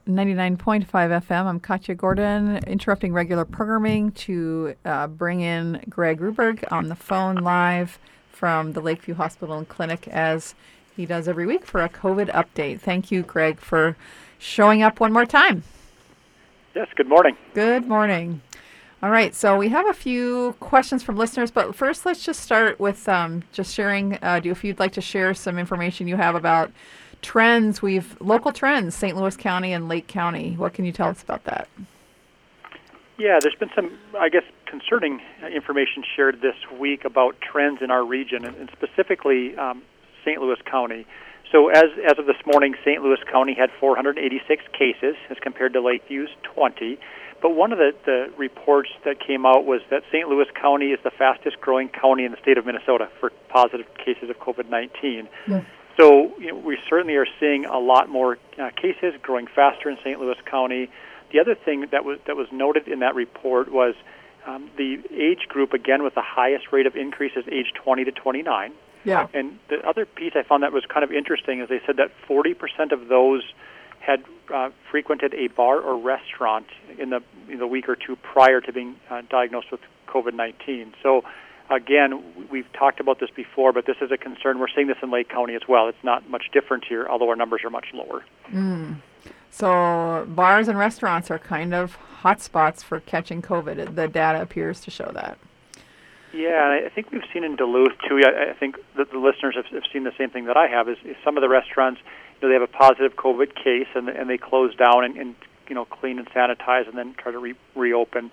99.5 FM. I'm Katya Gordon, interrupting regular programming to bring in Greg Ruberg on the phone live from the Lakeview Hospital and Clinic, as he does every week, for a COVID update. Thank you, Greg, for showing up one more time. Yes, good morning. Good morning. All right, so we have a few questions from listeners, but first let's just start with just sharing, if you'd like to share some information you have about trends. Local trends, St. Louis County and Lake County. What can you tell us about that? Yeah, there's been some, concerning information shared this week about trends in our region, and specifically St. Louis County. So as of this morning, St. Louis County had 486 cases as compared to Lakeview's 20. But one of the reports that came out was that St. Louis County is the fastest growing county in the state of Minnesota for positive cases of COVID-19. Yeah. So we certainly are seeing a lot more cases growing faster in St. Louis County. The other thing that was noted in that report was the age group, again, with the highest rate of increase is age 20 to 29. Yeah. And the other piece I found that was kind of interesting is they said that 40% of those had frequented a bar or restaurant in the week or two prior to being diagnosed with COVID-19. So, again, we've talked about this before, but this is a concern. We're seeing this in Lake County as well. It's not much different here, although our numbers are much lower. So bars and restaurants are kind of hotspots for catching COVID. The data appears to show that. Yeah, and I think we've seen in Duluth, too. I think that the listeners have seen the same thing that I have, is some of the restaurants, they have a positive COVID case, and they close down and clean and sanitize and then try to reopen.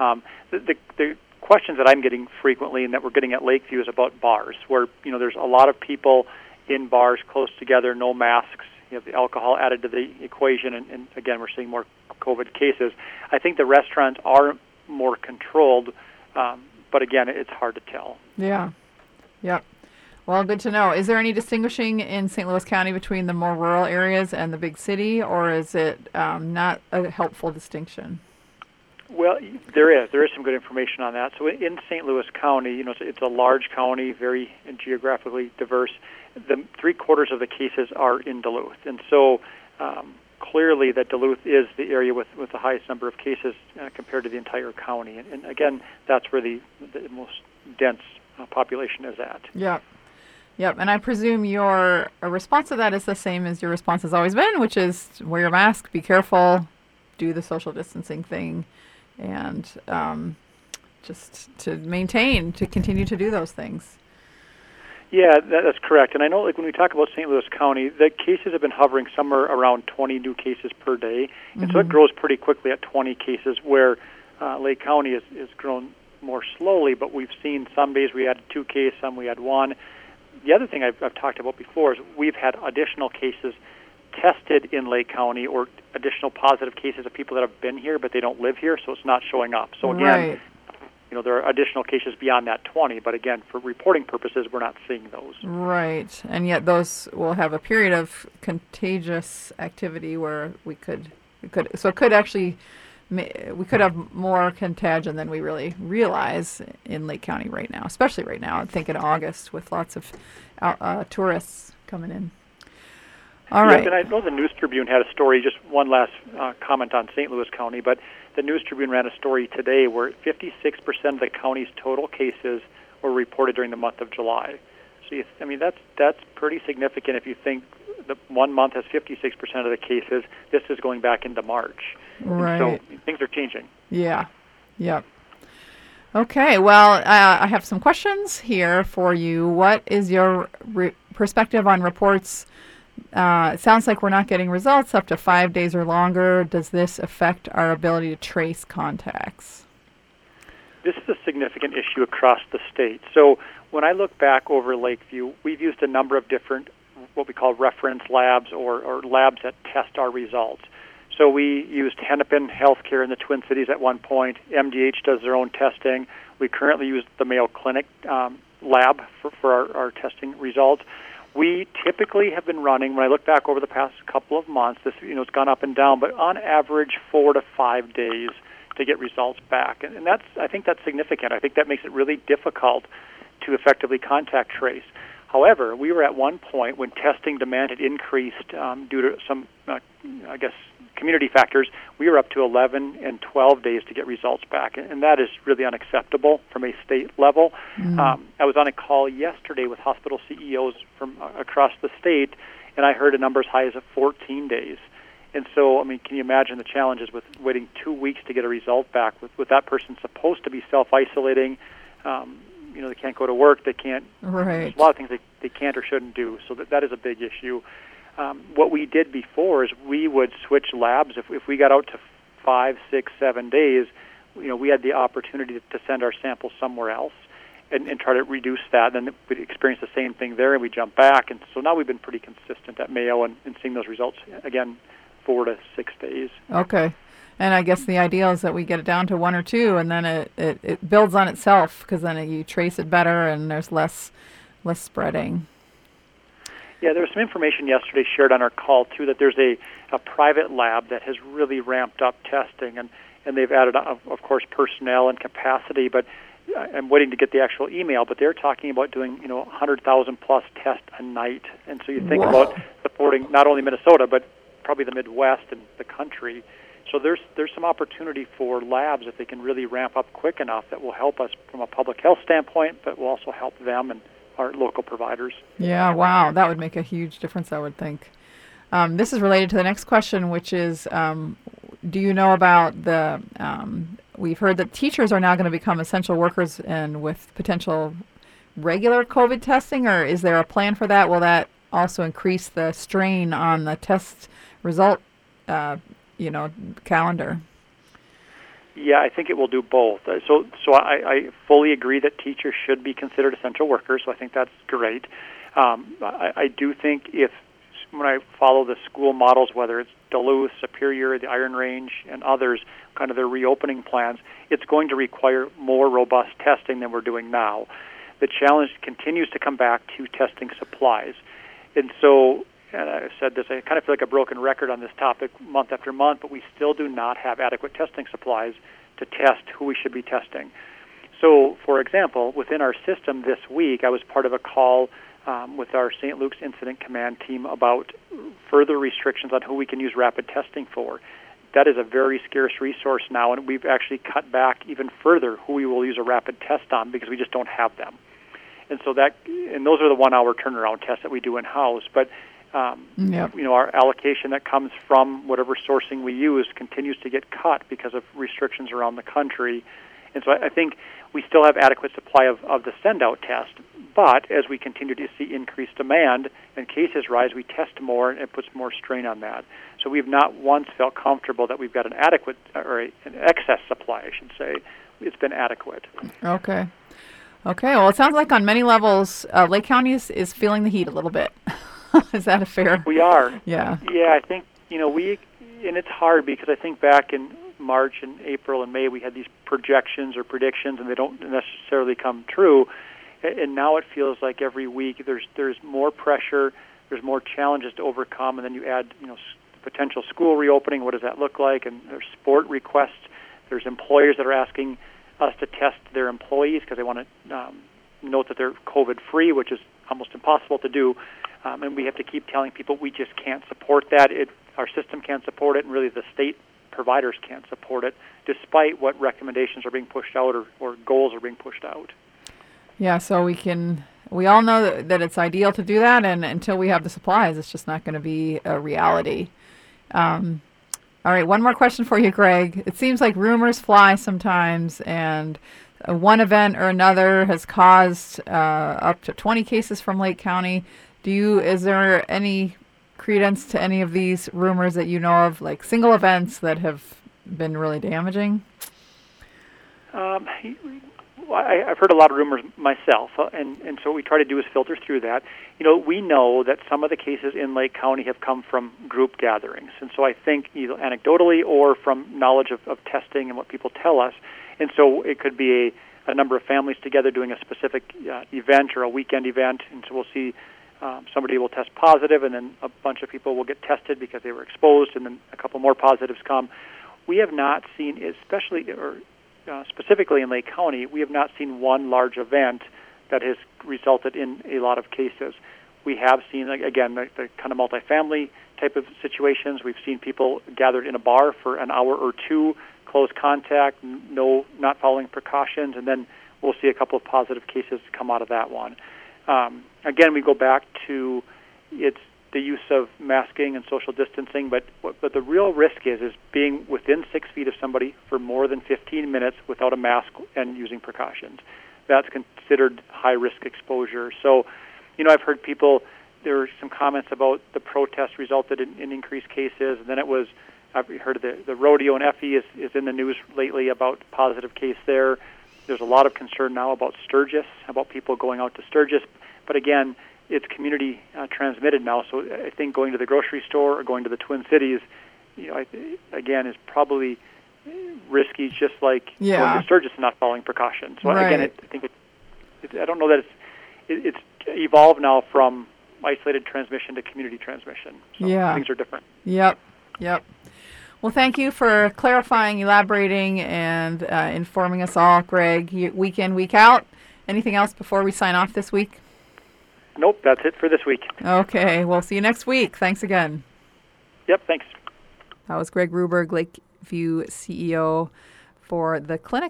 The questions that I'm getting frequently and that we're getting at Lakeview is about bars, where there's a lot of people in bars close together, no masks. You have the alcohol added to the equation, and again, we're seeing more COVID cases. I think the restaurants are more controlled, but again, it's hard to tell. Yeah. Yep. Well, good to know. Is there any distinguishing in St. Louis County between the more rural areas and the big city, or is it not a helpful distinction? Well, there is some good information on that. So in St. Louis County, it's a large county, very geographically diverse. The 3/4 of the cases are in Duluth, and so clearly that Duluth is the area with the highest number of cases compared to the entire county. And again, that's where the most dense population is at. Yeah. Yep, and I presume your response to that is the same as your response has always been, which is wear your mask, be careful, do the social distancing thing, and just to continue to do those things. Yeah, that's correct. And I know, when we talk about St. Louis County, the cases have been hovering somewhere around 20 new cases per day, and so it grows pretty quickly at 20 cases, where Lake County has grown more slowly, but we've seen some days we had 2 cases, some we had 1. The other thing I've talked about before is we've had additional cases tested in Lake County, or additional positive cases of people that have been here but they don't live here, so it's not showing up. So again, right. There are additional cases beyond that 20, but again, for reporting purposes, we're not seeing those. Right, and yet those will have a period of contagious activity where we could have more contagion than we really realize in Lake County right now, especially right now. I think in August with lots of tourists coming in. All right. And I know the News Tribune had a story, just one last comment on St. Louis County, but the News Tribune ran a story today where 56% of the county's total cases were reported during the month of July. So, that's pretty significant if you think that one month has 56% of the cases. This is going back into March. Right. So things are changing. Yeah. Yep. Okay. Well, I have some questions here for you. What is your perspective on reports? It sounds like we're not getting results up to 5 days or longer. Does this affect our ability to trace contacts? This is a significant issue across the state. So when I look back over Lakeview, we've used a number of different what we call reference labs or labs that test our results. So we used Hennepin Healthcare in the Twin Cities at one point. MDH does their own testing. We currently use the Mayo Clinic lab for our testing results. We typically have been running, when I look back over the past couple of months, this it's gone up and down, but on average 4 to 5 days to get results back. And I think that's significant. I think that makes it really difficult to effectively contact trace. However, we were at one point when testing demand had increased due to some, community factors, we were up to 11 and 12 days to get results back, and that is really unacceptable from a state level. I was on a call yesterday with hospital CEOs from across the state, and I heard a number as high as 14 days. And so, I mean, can you imagine the challenges with waiting 2 weeks to get a result back with that person supposed to be self-isolating? They can't go to work. They can't. Right. There's a lot of things they can't or shouldn't do. So that is a big issue. What we did before is we would switch labs. If we got out to 5, 6, 7 days, we had the opportunity to send our samples somewhere else and try to reduce that. Then we'd experience the same thing there, and we jump back. And so now we've been pretty consistent at Mayo and seeing those results, again, 4 to 6 days. Okay. And I guess the ideal is that we get it down to 1 or 2, and then it builds on itself, because then you trace it better and there's less spreading. Yeah, there was some information yesterday shared on our call, too, that there's a private lab that has really ramped up testing, and they've added, of course, personnel and capacity, but I'm waiting to get the actual email, but they're talking about doing 100,000-plus tests a night. And so you think about supporting not only Minnesota, but probably the Midwest and the country. So there's some opportunity for labs if they can really ramp up quick enough that will help us from a public health standpoint, but will also help them and our local providers. Yeah, wow. That would make a huge difference, I would think. This is related to the next question, which is, do you know about we've heard that teachers are now going to become essential workers and with potential regular COVID testing, or is there a plan for that? Will that also increase the strain on the test result calendar? Yeah, I think it will do both. So I fully agree that teachers should be considered essential workers, so I think that's great. I do think when I follow the school models, whether it's Duluth, Superior, the Iron Range, and others, kind of their reopening plans, it's going to require more robust testing than we're doing now. The challenge continues to come back to testing supplies. And so, and I said this, I kind of feel like a broken record on this topic month after month, but we still do not have adequate testing supplies to test who we should be testing. So, for example, within our system this week, I was part of a call with our St. Luke's Incident Command team about further restrictions on who we can use rapid testing for. That is a very scarce resource now, and we've actually cut back even further who we will use a rapid test on because we just don't have them. And so those are the 1-hour turnaround tests that we do in-house. But our allocation that comes from whatever sourcing we use continues to get cut because of restrictions around the country. And so I think we still have adequate supply of the send-out test, but as we continue to see increased demand and cases rise, we test more, and it puts more strain on that. So we've not once felt comfortable that we've got an adequate, or an excess supply, I should say. It's been adequate. Okay. Well, it sounds like on many levels, Lake County is feeling the heat a little bit. Is that a fair? We are. Yeah. Yeah, I think, and it's hard because I think back in March and April and May we had these projections or predictions, and they don't necessarily come true. And now it feels like every week there's more pressure, there's more challenges to overcome, and then you add potential school reopening. What does that look like? And there's sport requests. There's employers that are asking us to test their employees because they want to note that they're COVID-free, which is almost impossible to do. And we have to keep telling people we just can't support that. Our system can't support it, and really the state providers can't support it, despite what recommendations are being pushed out or goals are being pushed out. Yeah, so we all know that it's ideal to do that, and until we have the supplies, it's just not going to be a reality. All right, one more question for you, Greg. It seems like rumors fly sometimes, and one event or another has caused up to 20 cases from Lake County. Is there any credence to any of these rumors that you know of, like single events that have been really damaging? I've heard a lot of rumors myself, and so what we try to do is filter through that. We know that some of the cases in Lake County have come from group gatherings, and so I think either anecdotally or from knowledge of testing and what people tell us. And so it could be a number of families together doing a specific event or a weekend event, and so we'll see somebody will test positive, and then a bunch of people will get tested because they were exposed, and then a couple more positives come. We have not seen, specifically in Lake County, we have not seen one large event that has resulted in a lot of cases. we have seen, again, the kind of multifamily type of situations. We've seen people gathered in a bar for an hour or two, close contact, not following precautions, and then we'll see a couple of positive cases come out of that one. Again, we go back to it's the use of masking and social distancing, but the real risk is being within 6 feet of somebody for more than 15 minutes without a mask and using precautions. That's considered high-risk exposure. So, I've heard there were some comments about the protest resulted in increased cases, and then I've heard the rodeo in Effie is in the news lately about positive case there. There's a lot of concern now about Sturgis, about people going out to Sturgis, but again, it's community transmitted now, so I think going to the grocery store or going to the Twin Cities, again, is probably risky, just like going to Sturgis and not following precautions. So again, I think I don't know that it's evolved now from isolated transmission to community transmission. So things are different. Yep. Well, thank you for clarifying, elaborating, and informing us all, Greg. Week in, week out. Anything else before we sign off this week? Nope, that's it for this week. Okay, we'll see you next week. Thanks again. Yep, thanks. That was Greg Ruberg, Lakeview CEO for the clinic.